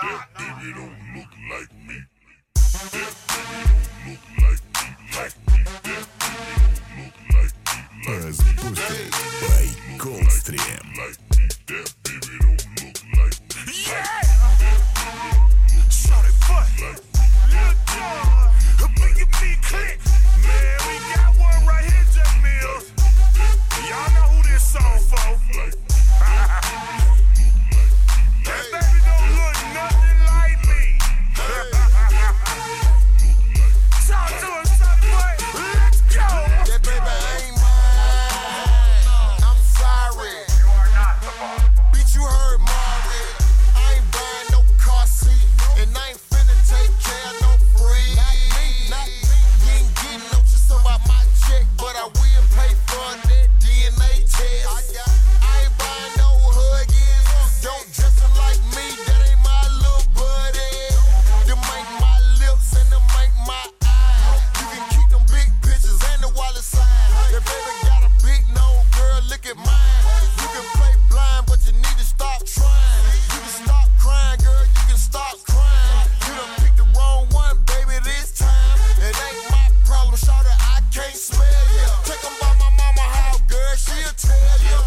That baby don't look like me. That baby don't look like me, like me. That baby don't look like me, like me. Boosted by Coldstream. Like me. That baby don't look like me. Yeah! Shorty foot. Lil' John. Big me click. Man, we got one right here, Jamil. Y'all know who this song for. That baby don't look nothing like me. Talk to him, son, boy. Let's go. That baby ain't mine. I'm sorry. You are not the boss. Bitch, you heard Mari. I ain't buying no car seat, and I ain't finna take care of no free. Not me. You ain't getting no just about my check, but I will pay for that DNA test. I ain't buying no huggies. Don't dress them like me, that ain't my little buddy. Them ain't my lips and them ain't my eyes. You can keep them big pictures and the wallet size. That baby got a big nose, girl, look at mine. You can play blind, but you need to stop trying. You can stop crying, girl, you can stop crying. You done picked the wrong one, baby, this time. It ain't my problem, shawty, I can't smell ya. Take 'em by my mama house, girl, she'll tell ya.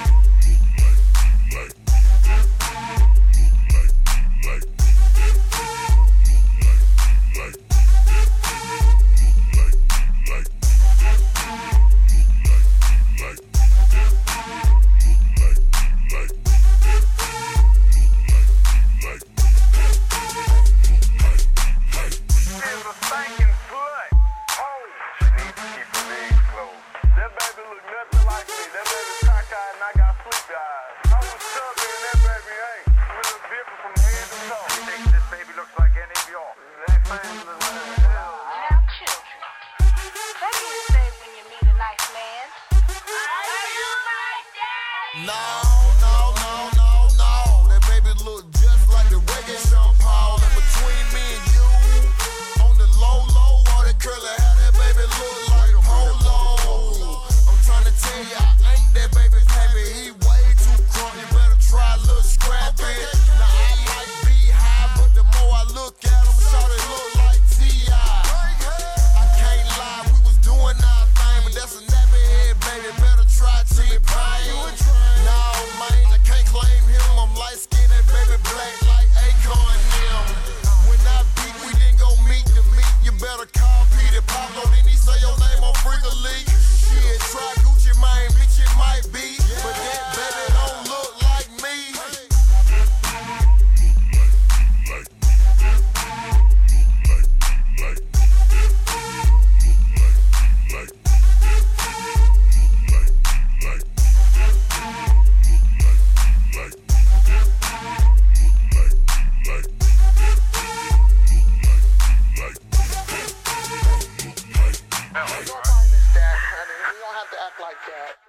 She's a stinking slut. Oh, she needs to keep her legs closed. That baby look nothing like me. That baby cockeyed and I got sleepy eyes. I was chubby and that baby ain't. We look different from head to toe. You think this baby looks like any of y'all? They say he looks like hell. Now, children, what do you say when you meet a nice man? Are you my daddy? No. That baby look just like the reggae Sean Paul. And between me and you, on the low, all that curly hair, that baby look like Polo. I'm trying to tell you, I ain't that baby pappy. He way too crunk, you better try a little scrappy. Now I might be high, but the more I look at him, shawty look like T.I. I can't lie, we was doing our thing, but that's a nappy head, baby. Better try T-Pain. No, man, I can't claim him. I'm light skinned, that baby black like Akon them. When I beat, we didn't go meet to meet. You better call Peter Pablo, then he say your name on Freaker League. Shit, try Gucci Mane, bitch, it might be, but that baby don't look like me. Hell, Don't mind this, Dad, honey. You don't have to act like that.